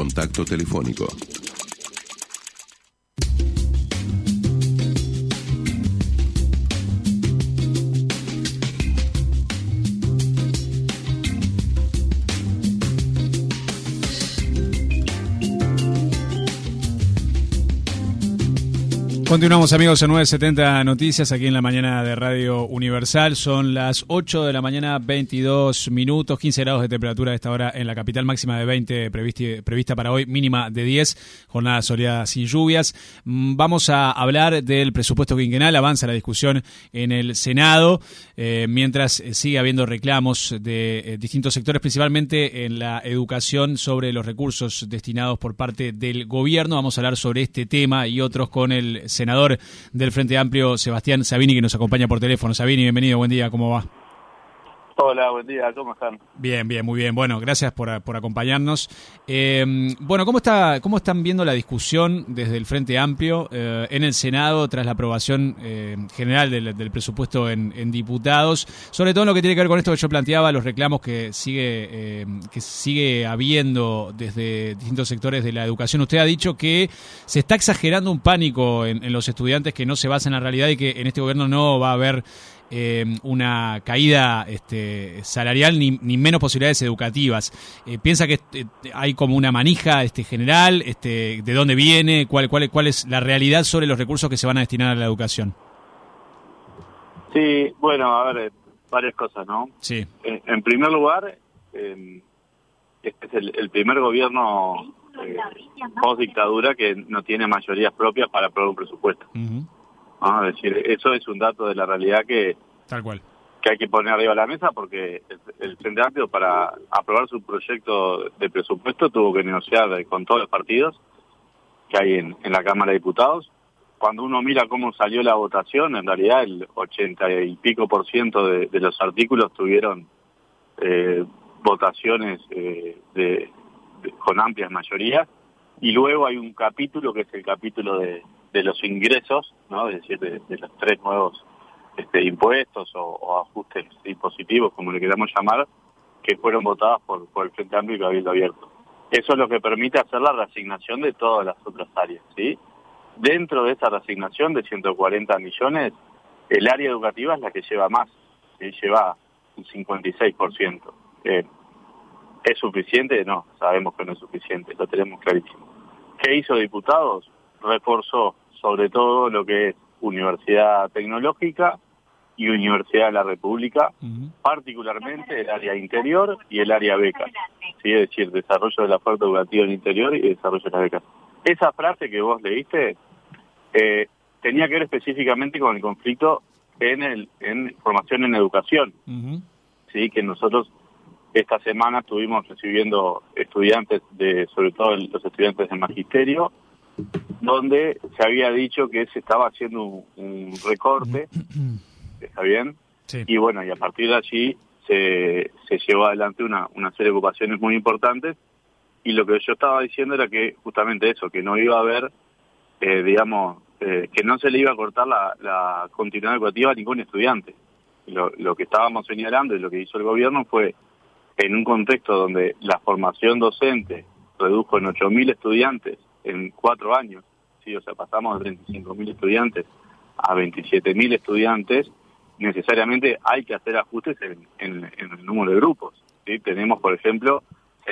contacto telefónico. Continuamos, amigos, en 970 Noticias, aquí en la mañana de Radio Universal. Son las 8 de la mañana, 22 minutos, 15 grados de temperatura a esta hora en la capital, máxima de 20 prevista para hoy, mínima de 10, jornada soleada sin lluvias. Vamos a hablar del presupuesto quinquenal, avanza la discusión en el Senado, mientras sigue habiendo reclamos de distintos sectores, principalmente en la educación, sobre los recursos destinados por parte del gobierno. Vamos a hablar sobre este tema y otros con el senador del Frente Amplio, Sebastián Sabini, que nos acompaña por teléfono. Sabini, bienvenido, buen día, ¿cómo va? Hola, buen día, ¿cómo están? Bien, muy bien. Bueno, gracias por acompañarnos. Bueno, ¿cómo están viendo la discusión desde el Frente Amplio en el Senado tras la aprobación general del presupuesto en diputados? Sobre todo en lo que tiene que ver con esto que yo planteaba, los reclamos que sigue habiendo desde distintos sectores de la educación. Usted ha dicho que se está exagerando un pánico en los estudiantes que no se basa en la realidad y que en este gobierno no va a haber una caída salarial ni menos posibilidades educativas. ¿Piensa que hay como una manija general? ¿De dónde viene? ¿Cuál es la realidad sobre los recursos que se van a destinar a la educación? Sí, bueno, a ver, varias cosas, ¿no? Sí. En primer lugar, este es el primer gobierno post-dictadura que no tiene mayorías propias para aprobar un presupuesto. Uh-huh. ¿No? Es decir, eso es un dato de la realidad que Tal cual. Que hay que poner arriba de la mesa, porque el Frente Amplio, para aprobar su proyecto de presupuesto, tuvo que negociar con todos los partidos que hay en la Cámara de Diputados. Cuando uno mira cómo salió la votación, en realidad el 80 y pico % de los artículos tuvieron votaciones con amplias mayorías, y luego hay un capítulo que es el capítulo de los ingresos, ¿no? Es decir, de los 3 nuevos impuestos o ajustes impositivos, como le queramos llamar, que fueron votadas por el Frente Amplio y Cabildo Abierto. Eso es lo que permite hacer la reasignación de todas las otras áreas, ¿sí? Dentro de esa reasignación de 140 millones, el área educativa es la que lleva más, ¿sí? Lleva un 56%. ¿Es suficiente? No, sabemos que no es suficiente, lo tenemos clarísimo. ¿Qué hizo Diputados? Reforzó sobre todo lo que es Universidad Tecnológica y Universidad de la República, particularmente el área interior y el área becas, ¿sí? Es decir, desarrollo de la oferta educativa en el interior y desarrollo de las becas. Esa frase que vos leíste tenía que ver específicamente con el conflicto en formación en educación, ¿sí? Que nosotros esta semana estuvimos recibiendo estudiantes, sobre todo los estudiantes de magisterio, donde se había dicho que se estaba haciendo un recorte, ¿está bien? Sí. Y bueno, y a partir de allí se llevó adelante una serie de ocupaciones muy importantes, y lo que yo estaba diciendo era que justamente eso, que no iba a haber, que no se le iba a cortar la continuidad educativa a ningún estudiante. Lo que estábamos señalando y lo que hizo el gobierno fue, en un contexto donde la formación docente redujo en 8.000 estudiantes en 4 años, ¿sí? O sea, pasamos de 35.000 estudiantes a 27.000 estudiantes, necesariamente hay que hacer ajustes en el número de grupos, ¿sí? Tenemos, por ejemplo,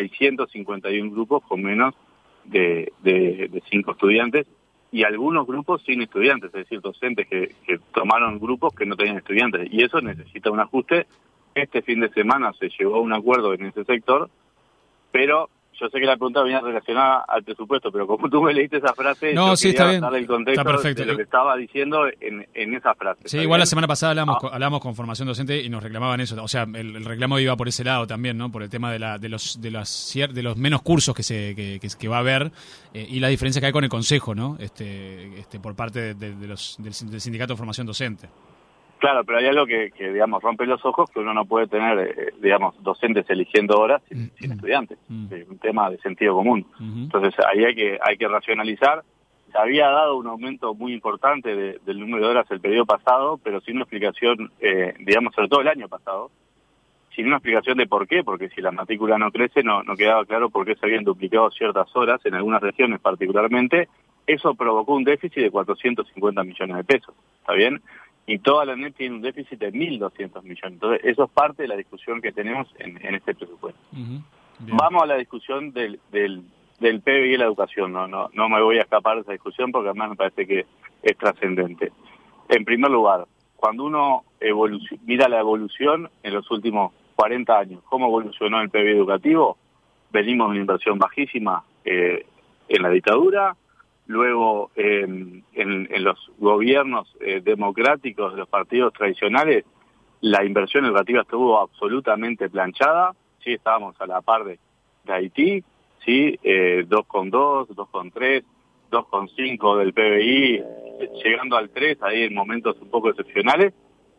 651 grupos con menos de 5 estudiantes, y algunos grupos sin estudiantes, es decir, docentes que tomaron grupos que no tenían estudiantes, y eso necesita un ajuste. Este fin de semana se llegó a un acuerdo en ese sector, pero yo sé que la pregunta venía relacionada al presupuesto, pero como tú me leíste esa frase, no, yo sí, quería está bien. darle el contexto de lo que estaba diciendo en esa frase. Sí, igual bien. La semana pasada hablamos con formación docente y nos reclamaban eso. O sea, el reclamo iba por ese lado también, ¿no? Por el tema de los menos cursos que va a haber y la diferencia que hay con el consejo, ¿no? Por parte del sindicato de formación docente. Claro, pero hay algo que digamos, rompe los ojos, que uno no puede tener, docentes eligiendo horas sin estudiantes. Es un tema de sentido común. Entonces, ahí hay que racionalizar. Se había dado un aumento muy importante del número de horas el periodo pasado, pero sin una explicación, sobre todo el año pasado, sin una explicación de por qué, porque si la matrícula no crece, no quedaba claro por qué se habían duplicado ciertas horas, en algunas regiones particularmente. Eso provocó un déficit de 450 millones de pesos, ¿está bien? Y toda la ANEP tiene un déficit de 1.200 millones. Entonces, eso es parte de la discusión que tenemos en este presupuesto. Vamos a la discusión del PBI y la educación. No me voy a escapar de esa discusión porque además me parece que es trascendente. En primer lugar, cuando uno mira la evolución en los últimos 40 años, cómo evolucionó el PBI educativo, venimos de una inversión bajísima en la dictadura. Luego, en los gobiernos democráticos de los partidos tradicionales, la inversión educativa estuvo absolutamente planchada. Sí, estábamos a la par de Haití, sí, 2,2, 2,3, 2,5 del PBI, llegando al 3, ahí en momentos un poco excepcionales.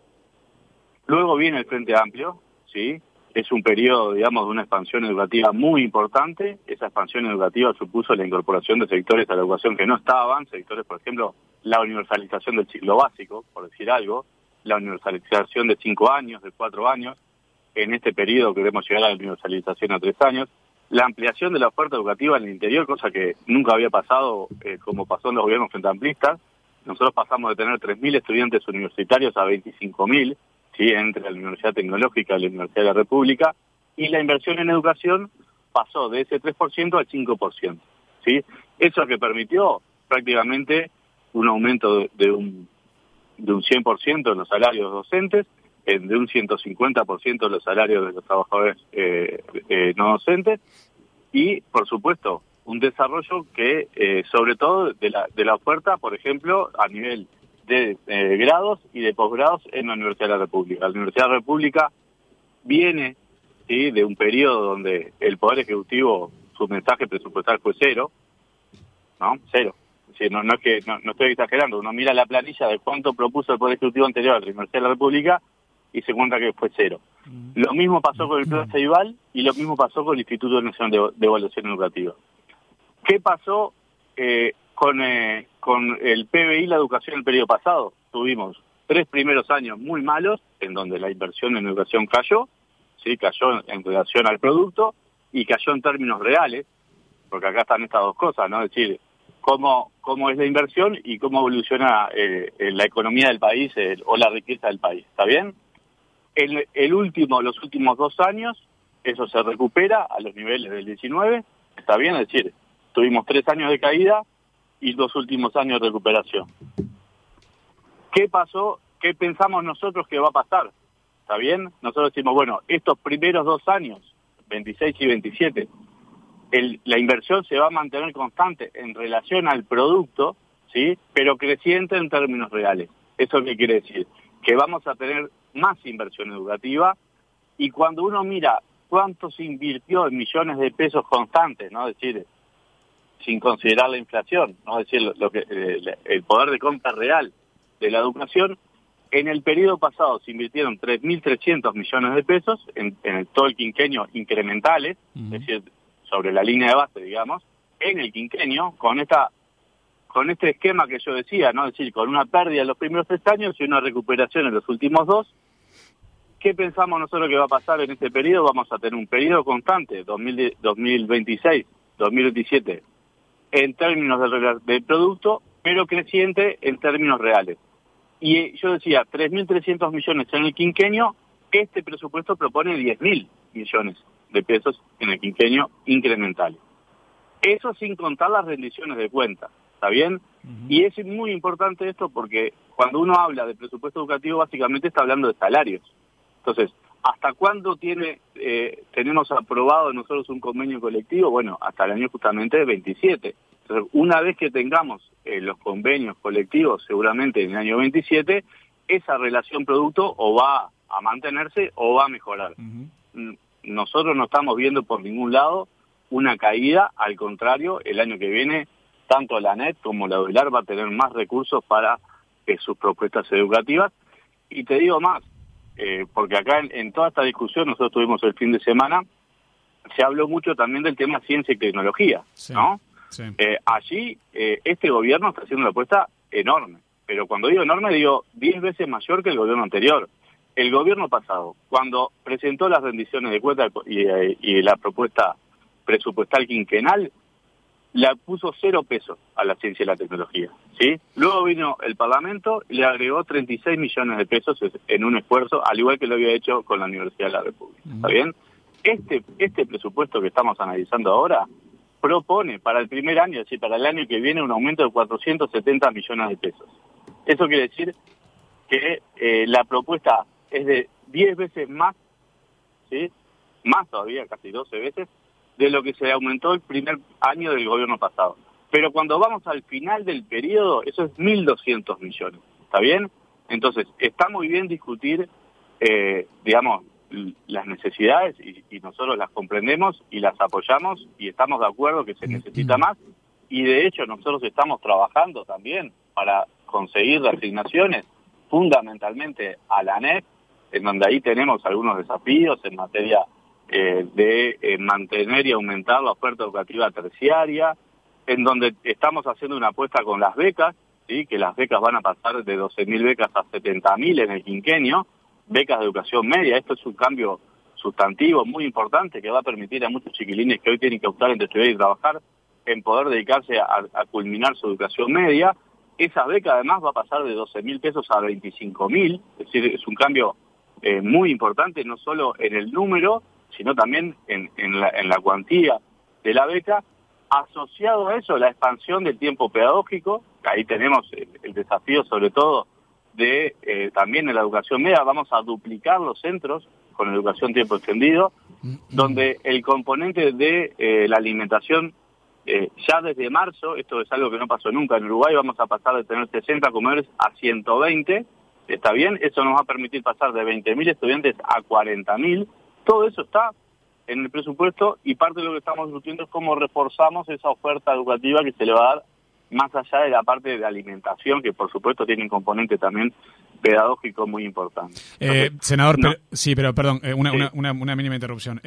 Luego viene el Frente Amplio, sí. Es un periodo, digamos, de una expansión educativa muy importante. Esa expansión educativa supuso la incorporación de sectores a la educación que no estaban, sectores, por ejemplo, la universalización del ciclo básico, por decir algo, la universalización de 5 años, de 4 años. En este periodo queremos llegar a la universalización a 3 años. La ampliación de la oferta educativa en el interior, cosa que nunca había pasado como pasó en los gobiernos frentamplistas. Nosotros pasamos de tener 3.000 estudiantes universitarios a 25.000, ¿sí? Entre la Universidad Tecnológica y la Universidad de la República, y la inversión en educación pasó de ese 3% al 5%, ¿sí? Eso que permitió prácticamente un aumento de un 100% en los salarios docentes, de un 150% de los salarios de los trabajadores no docentes, y, por supuesto, un desarrollo que, sobre todo, de la oferta, por ejemplo, a nivel de grados y de posgrados en la Universidad de la República. La Universidad de la República viene, ¿sí?, de un periodo donde el Poder Ejecutivo, su mensaje presupuestal fue cero, ¿no? Cero. Es decir, no es que no estoy exagerando. Uno mira la planilla de cuánto propuso el Poder Ejecutivo anterior a la Universidad de la República y se cuenta que fue cero. Lo mismo pasó con el Plan Ceibal y lo mismo pasó con el Instituto Nacional de Evaluación Educativa. ¿Qué pasó con el PBI y la educación el periodo pasado? Tuvimos 3 primeros años muy malos, en donde la inversión en educación cayó, ¿sí? Cayó en relación al producto y cayó en términos reales, porque acá están estas dos cosas, ¿no? Es decir, cómo es la inversión y cómo evoluciona la economía del país o la riqueza del país, ¿está bien? Los últimos 2 años, eso se recupera a los niveles del 19, ¿está bien? Es decir, tuvimos 3 años de caída y 2 últimos años de recuperación. ¿Qué pasó? ¿Qué pensamos nosotros que va a pasar? ¿Está bien? Nosotros decimos, bueno, estos primeros 2 años, 26 y 27, la inversión se va a mantener constante en relación al producto, ¿sí? Pero creciente en términos reales. ¿Eso qué quiere decir? Que vamos a tener más inversión educativa, y cuando uno mira cuánto se invirtió en millones de pesos constantes, ¿no? Es decir, sin considerar la inflación, ¿no? Es decir, el poder de compra real de la educación, en el periodo pasado se invirtieron 3.300 millones de pesos en todo el quinquenio incrementales, es decir, sobre la línea de base, digamos, en el quinquenio, con este esquema que yo decía, ¿no? Es decir, con una pérdida en los primeros 3 años y una recuperación en los últimos 2. ¿Qué pensamos nosotros que va a pasar en este periodo? Vamos a tener un periodo constante, 2026, 2027, en términos del producto, pero creciente en términos reales. Y yo decía, 3.300 millones en el quinquenio, este presupuesto propone 10.000 millones de pesos en el quinquenio incrementales. Eso sin contar las rendiciones de cuentas, ¿está bien? Y es muy importante esto porque cuando uno habla de presupuesto educativo, básicamente está hablando de salarios. Entonces, ¿hasta cuándo tenemos aprobado nosotros un convenio colectivo? Bueno, hasta el año justamente 27. Entonces, una vez que tengamos los convenios colectivos, seguramente en el año 27, esa relación producto o va a mantenerse o va a mejorar. Nosotros no estamos viendo por ningún lado una caída, al contrario, el año que viene, tanto la ANEP como la UDELAR va a tener más recursos para sus propuestas educativas. Y te digo más, porque acá en toda esta discusión, nosotros tuvimos el fin de semana, se habló mucho también del tema ciencia y tecnología, sí, ¿no? Sí. Allí este gobierno está haciendo una apuesta enorme, pero cuando digo enorme digo 10 veces mayor que el gobierno anterior. el gobierno pasado, cuando presentó las rendiciones de cuentas y la propuesta presupuestal quinquenal, la puso 0 pesos a la ciencia y la tecnología, ¿sí? Luego vino el Parlamento y le agregó 36 millones de pesos en un esfuerzo, al igual que lo había hecho con la Universidad de la República, ¿está bien? Este presupuesto que estamos analizando ahora propone para el primer año, es decir, para el año que viene, un aumento de 470 millones de pesos. Eso quiere decir que la propuesta es de 10 veces más, ¿sí? Más todavía, casi 12 veces, de lo que se aumentó el primer año del gobierno pasado. Pero cuando vamos al final del periodo, eso es 1.200 millones, ¿está bien? Entonces, está muy bien discutir, digamos, las necesidades y nosotros las comprendemos y las apoyamos y estamos de acuerdo que se necesita más, y de hecho nosotros estamos trabajando también para conseguir reasignaciones fundamentalmente a la ANEP, en donde ahí tenemos algunos desafíos en materia de mantener y aumentar la oferta educativa terciaria, en donde estamos haciendo una apuesta con las becas, ¿sí? Que las becas van a pasar de 12.000 becas a 70.000 en el quinquenio, becas de educación media. Esto es un cambio sustantivo muy importante que va a permitir a muchos chiquilines que hoy tienen que optar entre estudiar y trabajar en poder dedicarse a culminar su educación media. Esa beca además va a pasar de 12.000 pesos a 25.000, es decir, es un cambio muy importante, no solo en el número, sino también en la cuantía de la beca. Asociado a eso, la expansión del tiempo pedagógico, ahí tenemos el desafío sobre todo de también en la educación media, vamos a duplicar los centros con educación tiempo extendido, donde el componente de la alimentación, ya desde marzo, esto es algo que no pasó nunca en Uruguay, vamos a pasar de tener 60 comedores a 120, ¿está bien? Eso nos va a permitir pasar de 20.000 estudiantes a 40.000, todo eso está en el presupuesto y parte de lo que estamos discutiendo es cómo reforzamos esa oferta educativa que se le va a dar más allá de la parte de alimentación, que por supuesto tiene un componente también pedagógico muy importante. Entonces, senador, no. pero perdón, una mínima interrupción.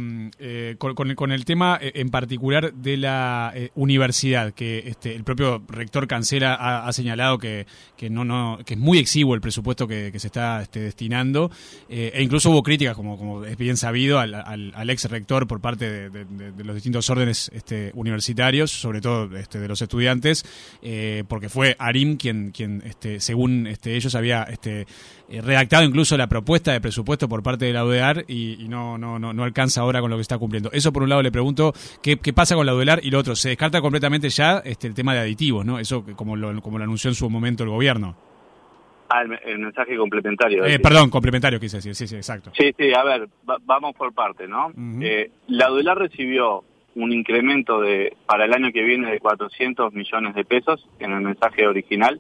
Con el tema en particular de la universidad, que el propio rector Cancela ha señalado que es muy exiguo el presupuesto que se está destinando, e incluso hubo críticas, como es bien sabido, al ex rector por parte de los distintos órdenes universitarios, sobre todo de los estudiantes, porque fue Arim quien según ellos había redactado incluso la propuesta de presupuesto por parte de la UDEAR y no alcanza ahora con lo que está cumpliendo. Eso por un lado le pregunto, ¿qué pasa con la UDEAR? Y lo otro, ¿se descarta completamente ya el tema de aditivos, ¿no? Eso como lo anunció en su momento el gobierno. El mensaje complementario. Perdón, complementario quise decir, sí, exacto. Sí, a ver, vamos por parte, ¿no? La UDEAR recibió un incremento para el año que viene de 400 millones de pesos en el mensaje original.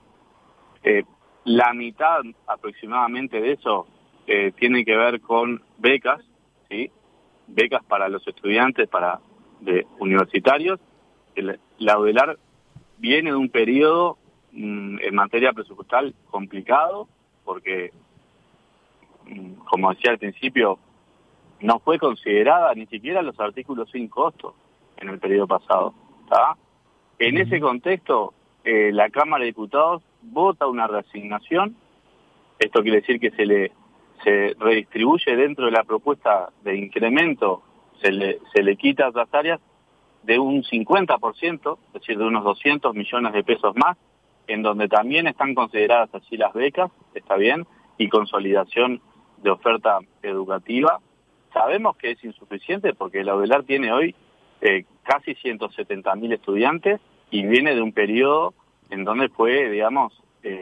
La mitad aproximadamente de eso tiene que ver con becas, ¿sí? Becas para los estudiantes, de universitarios. La UDELAR viene de un periodo en materia presupuestal complicado, porque, como decía al principio, no fue considerada ni siquiera los artículos sin costo en el periodo pasado, ¿está? En ese contexto, la Cámara de Diputados vota una reasignación. Esto quiere decir que se redistribuye dentro de la propuesta de incremento, se le quita a otras áreas de un 50%, es decir, de unos 200 millones de pesos más, en donde también están consideradas así las becas, está bien, y consolidación de oferta educativa. Sabemos que es insuficiente porque la UDELAR tiene hoy casi 170.000 estudiantes y viene de un periodo en donde fue, digamos,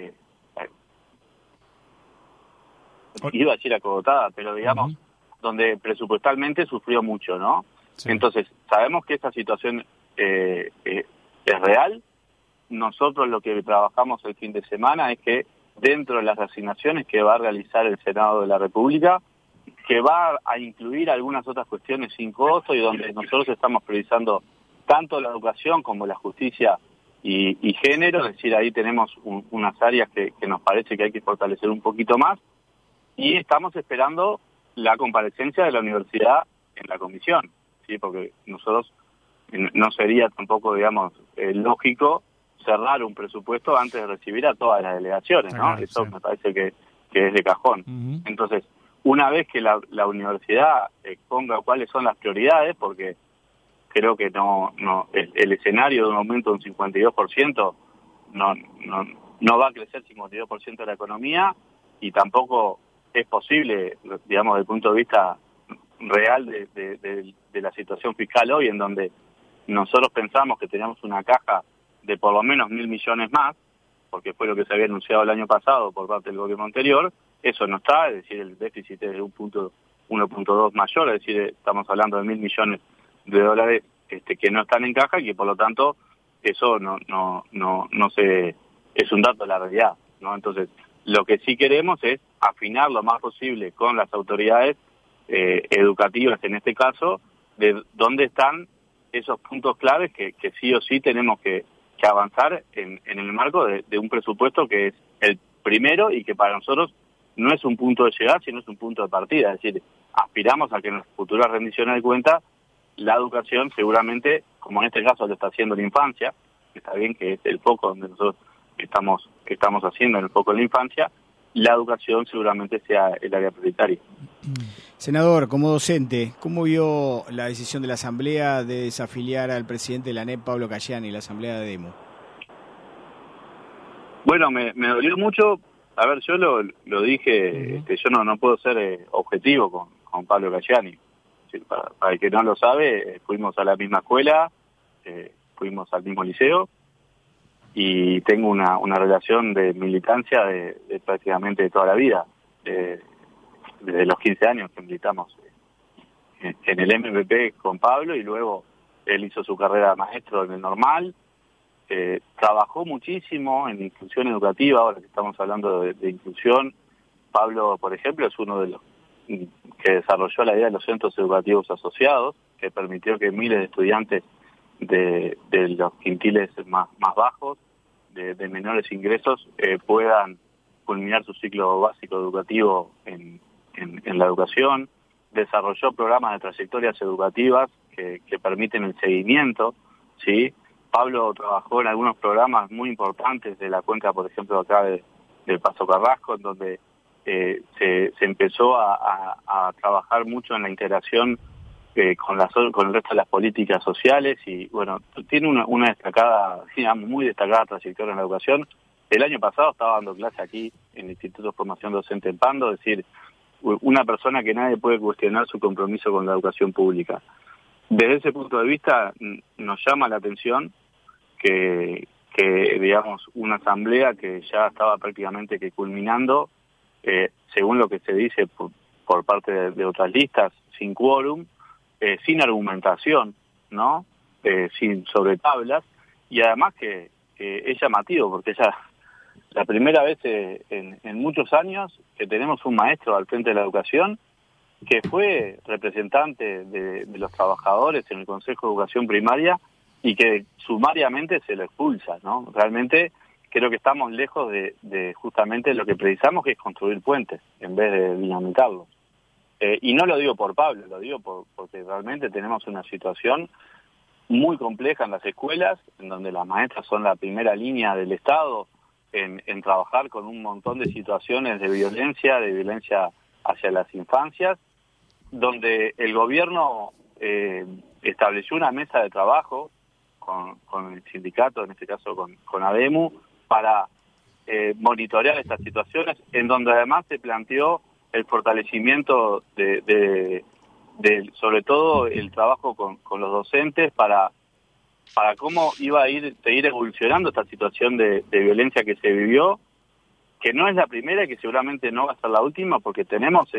iba a decir acogotada, pero digamos, donde presupuestalmente sufrió mucho, ¿no? Sí. Entonces, sabemos que esta situación es real. Nosotros lo que trabajamos el fin de semana es que dentro de las asignaciones que va a realizar el Senado de la República, que va a incluir algunas otras cuestiones sin costo y donde nosotros estamos priorizando tanto la educación como la justicia y género, es decir, ahí tenemos unas áreas que nos parece que hay que fortalecer un poquito más y estamos esperando la comparecencia de la universidad en la comisión, ¿sí? Porque nosotros no sería tampoco, digamos, lógico cerrar un presupuesto antes de recibir a todas las delegaciones, ¿no? Eso sí. Me parece que es de cajón. Uh-huh. Entonces, una vez que la universidad ponga cuáles son las prioridades, porque creo que el escenario de un aumento de un 52% no va a crecer 52% de la economía, y tampoco es posible, digamos, desde el punto de vista real de la situación fiscal hoy, en donde nosotros pensamos que teníamos una caja de por lo menos 1.000 millones más, porque fue lo que se había anunciado el año pasado por parte del gobierno anterior. Eso no está, es decir, el déficit es de 1.2 mayor, es decir, estamos hablando de 1.000 millones de dólares que no están en caja, y que por lo tanto eso no se es un dato de la realidad, ¿no? Entonces, lo que sí queremos es afinar lo más posible con las autoridades educativas, en este caso, de dónde están esos puntos claves que sí o sí tenemos que avanzar en el marco de un presupuesto que es el primero, y que para nosotros no es un punto de llegada, sino es un punto de partida. Es decir, aspiramos a que en las futuras rendiciones de cuentas la educación, seguramente, como en este caso lo está haciendo la infancia, que está bien que es el foco donde nosotros estamos haciendo, en el foco de la infancia, la educación seguramente sea el área prioritaria. Senador, como docente, ¿cómo vio la decisión de la Asamblea de desafiliar al presidente de la ANEP, Pablo Cayani, la Asamblea de Demo? Bueno, me dolió mucho. A ver, yo lo dije, yo no puedo ser objetivo con Pablo Cayani. Para el que no lo sabe, fuimos a la misma escuela, fuimos al mismo liceo, y tengo una relación de militancia de prácticamente de toda la vida, desde los 15 años que militamos en el MPP con Pablo, y luego él hizo su carrera de maestro en el normal. Trabajó muchísimo en inclusión educativa. Ahora que estamos hablando de inclusión, Pablo, por ejemplo, es uno de los que desarrolló la idea de los centros educativos asociados, que permitió que miles de estudiantes de los quintiles más bajos, de menores ingresos, puedan culminar su ciclo básico educativo en la educación. Desarrolló programas de trayectorias educativas que permiten el seguimiento, ¿sí? Pablo trabajó en algunos programas muy importantes de la cuenca, por ejemplo, acá del Paso Carrasco, en donde se empezó a trabajar mucho en la integración con el resto de las políticas sociales, y bueno, tiene una destacada, digamos, muy destacada trayectoria en la educación. El año pasado estaba dando clase aquí en el Instituto de Formación Docente en Pando, es decir, una persona que nadie puede cuestionar su compromiso con la educación pública. Desde ese punto de vista, nos llama la atención que digamos, una asamblea que ya estaba prácticamente culminando, según lo que se dice por parte de otras listas, sin quórum, sin argumentación, ¿no? Sin sobretablas, y además que es llamativo, porque ya la primera vez en muchos años que tenemos un maestro al frente de la educación que fue representante de los trabajadores en el Consejo de Educación Primaria, y que sumariamente se lo expulsa, ¿no? Realmente creo que estamos lejos de justamente lo que precisamos, que es construir puentes en vez de dinamitarlos. Y no lo digo por Pablo, lo digo porque realmente tenemos una situación muy compleja en las escuelas, en donde las maestras son la primera línea del Estado en trabajar con un montón de situaciones de violencia hacia las infancias, donde el gobierno estableció una mesa de trabajo con el sindicato, en este caso con ADEMU, para monitorear estas situaciones, en donde además se planteó el fortalecimiento de sobre todo el trabajo con los docentes para cómo iba a seguir evolucionando esta situación de violencia que se vivió, que no es la primera y que seguramente no va a ser la última, porque tenemos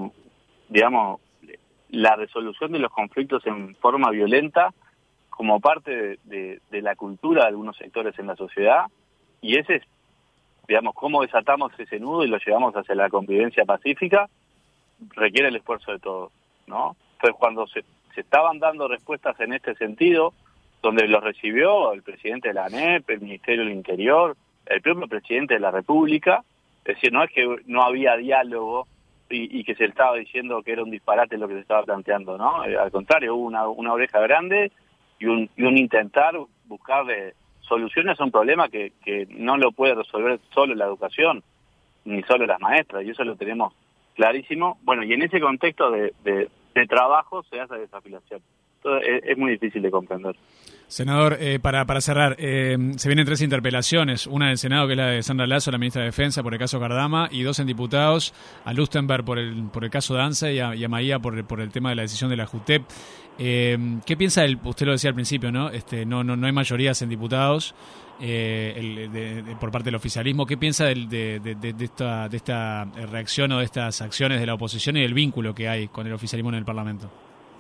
digamos, la resolución de los conflictos en forma violenta como parte de la cultura de algunos sectores en la sociedad, y ese es, digamos, cómo desatamos ese nudo y lo llevamos hacia la convivencia pacífica, requiere el esfuerzo de todos, ¿no? Entonces, cuando se estaban dando respuestas en este sentido, donde los recibió el presidente de la ANEP, el Ministerio del Interior, el propio presidente de la República, es decir, no es que no había diálogo y que se estaba diciendo que era un disparate lo que se estaba planteando, ¿no? Al contrario, hubo una oreja grande y un intentar buscarle soluciones a un problema que no lo puede resolver solo la educación. ni solo las maestras, y eso lo tenemos clarísimo. Bueno, y en ese contexto de trabajo se hace desafiliación. Entonces es muy difícil de comprender. Senador, para cerrar, se vienen 3 interpelaciones, una en el Senado, que es la de Sandra Lasso, la ministra de Defensa, por el caso Cardama, y 2 en diputados, a Lustenberg por el caso Danza y a Maía por el tema de la decisión de la JUTEP. ¿Qué piensa usted lo decía al principio, ¿no? No hay mayorías en diputados por parte del oficialismo. ¿Qué piensa de esta reacción o de estas acciones de la oposición y del vínculo que hay con el oficialismo en el Parlamento?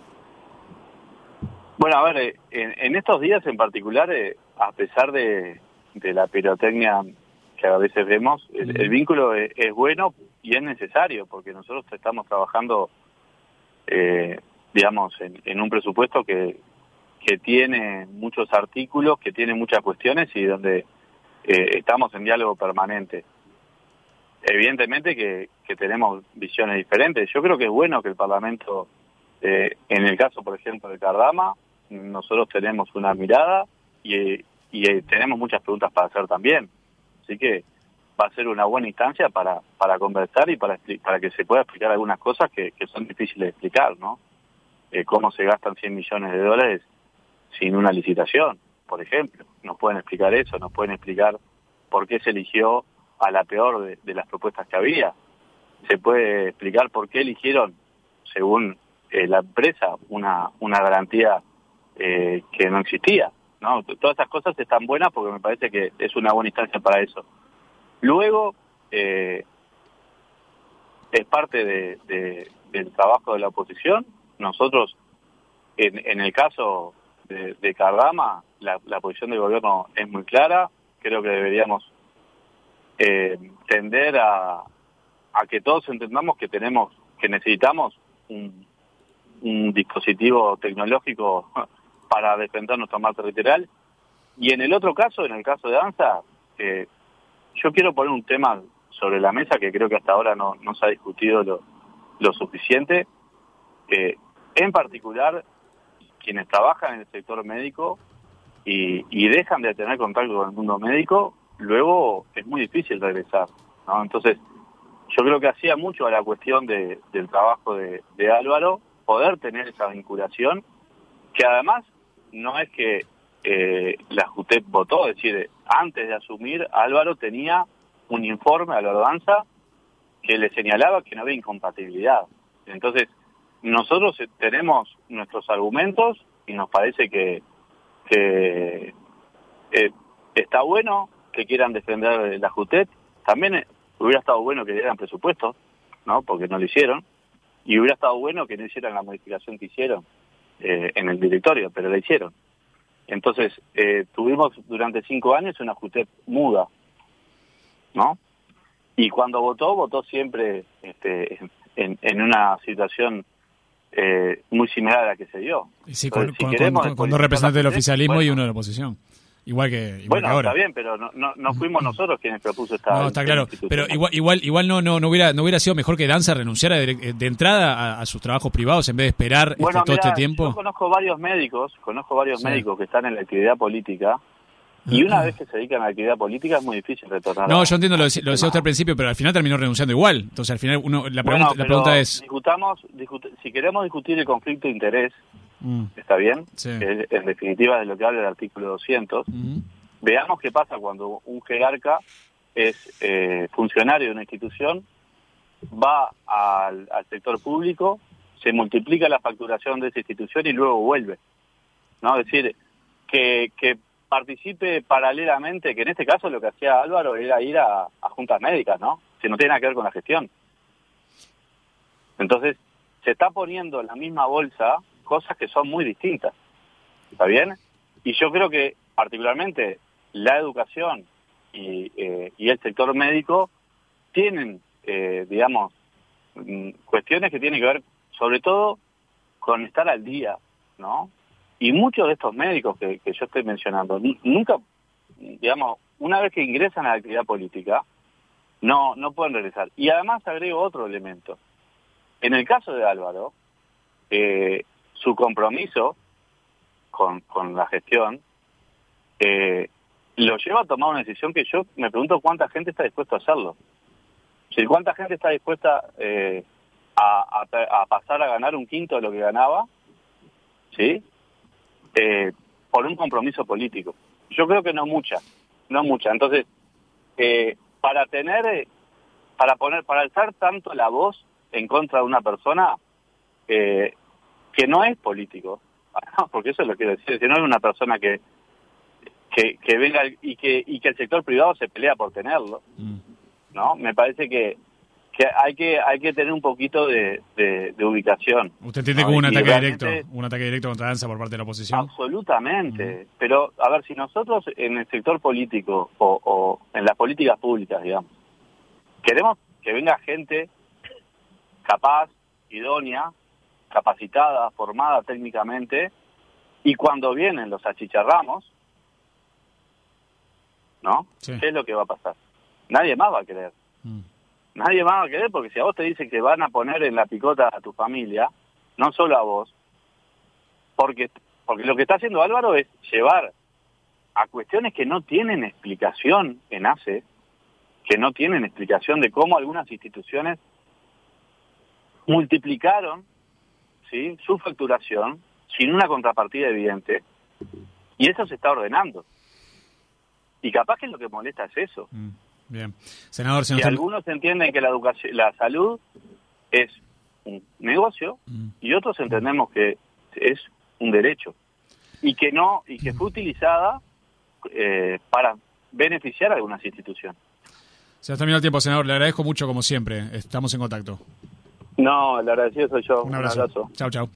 Bueno, a ver, en estos días en particular, a pesar de la pirotecnia que a veces vemos, el vínculo es bueno y es necesario, porque nosotros estamos trabajando, digamos, en un presupuesto que tiene muchos artículos, que tiene muchas cuestiones y donde estamos en diálogo permanente. Evidentemente que tenemos visiones diferentes. Yo creo que es bueno que el Parlamento, en el caso, por ejemplo, de Cardama, nosotros tenemos una mirada y tenemos muchas preguntas para hacer también. Así que va a ser una buena instancia para conversar y para que se pueda explicar algunas cosas que son difíciles de explicar, ¿no? Cómo se gastan 100 millones de dólares sin una licitación, por ejemplo. Nos pueden explicar eso, nos pueden explicar por qué se eligió a la peor de las propuestas que había. Se puede explicar por qué eligieron, según la empresa, una garantía que no existía, ¿no? Todas estas cosas están buenas porque me parece que es una buena instancia para eso. Luego, es parte del trabajo de la oposición. Nosotros, en el caso de Cardama, la posición del gobierno es muy clara. Creo que deberíamos tender a que todos entendamos que necesitamos un dispositivo tecnológico para defender nuestro mar territorial. Y en el otro caso, en el caso de Danza, yo quiero poner un tema sobre la mesa que creo que hasta ahora no se ha discutido lo suficiente. En particular, quienes trabajan en el sector médico y dejan de tener contacto con el mundo médico, luego es muy difícil regresar, ¿no? Entonces, yo creo que hacía mucho a la cuestión del trabajo de Álvaro poder tener esa vinculación, que además no es que la JUTEP votó, es decir, antes de asumir, Álvaro tenía un informe a la ordenanza que le señalaba que no había incompatibilidad. Entonces, nosotros tenemos nuestros argumentos y nos parece que está bueno que quieran defender la JUTEP. También hubiera estado bueno que dieran presupuestos, ¿no? Porque no lo hicieron. Y hubiera estado bueno que no hicieran la modificación que hicieron en el directorio, pero la hicieron. Entonces, tuvimos durante 5 años una JUTEP muda, ¿no? Y cuando votó siempre en una situación muy similar a la que se dio. Y sí, entonces, con 2 representantes del oficialismo y uno de la oposición. Igual que ahora. Está bien, pero no fuimos nosotros quienes propuso esta. No, está claro. Pero igual no hubiera sido mejor que Danza renunciara de entrada a sus trabajos privados en vez de esperar todo este tiempo. Yo conozco varios médicos que están en la actividad política. Y una vez que se dedican a la actividad política es muy difícil retornar. No, yo entiendo, lo decía usted al principio, pero al final terminó renunciando igual. Entonces al final la pregunta es... Si queremos discutir el conflicto de interés, ¿está bien? Sí. En definitiva es de lo que habla el artículo 200. Veamos qué pasa cuando un jerarca es funcionario de una institución, va al sector público, se multiplica la facturación de esa institución y luego vuelve, ¿no? Es decir, que participe paralelamente, que en este caso lo que hacía Álvaro era ir a juntas médicas, ¿no? Que no tiene nada que ver con la gestión. Entonces, se está poniendo en la misma bolsa cosas que son muy distintas, ¿está bien? Y yo creo que particularmente la educación y el sector médico tienen, digamos, cuestiones que tienen que ver sobre todo con estar al día, ¿no? Y muchos de estos médicos que yo estoy mencionando, nunca, digamos, una vez que ingresan a la actividad política, no pueden regresar. Y además agrego otro elemento. En el caso de Álvaro, su compromiso con la gestión lo lleva a tomar una decisión que yo me pregunto cuánta gente está dispuesta a hacerlo. ¿Sí? ¿Cuánta gente está dispuesta a pasar a ganar un quinto de lo que ganaba? ¿Sí? Por un compromiso político. Yo creo que no mucha. Entonces, para alzar tanto la voz en contra de una persona que no es político, porque eso es lo que quiero decir, que no es una persona que venga y que el sector privado se pelea por tenerlo, ¿no? Me parece que hay que tener un poquito de ubicación. ¿Usted entiende como un ataque directo contra ANSA por parte de la oposición? Absolutamente. Pero, a ver, si nosotros en el sector político o en las políticas públicas, digamos, queremos que venga gente capaz, idónea, capacitada, formada técnicamente, y cuando vienen los achicharramos, ¿no? Sí. ¿Qué es lo que va a pasar? Nadie más va a querer. Nadie más va a querer, porque si a vos te dicen que van a poner en la picota a tu familia, no solo a vos, porque lo que está haciendo Álvaro es llevar a cuestiones que no tienen explicación en ACE, que no tienen explicación de cómo algunas instituciones multiplicaron, ¿sí?, su facturación sin una contrapartida evidente, y eso se está ordenando. Y capaz que lo que molesta es eso. Bien. Senador, si algunos entienden que la salud es un negocio y otros entendemos que es un derecho y que fue utilizada para beneficiar a algunas instituciones. Se nos terminó el tiempo, senador. Le agradezco mucho como siempre. Estamos en contacto. No, el agradecido soy yo. Un abrazo. Chau, chau.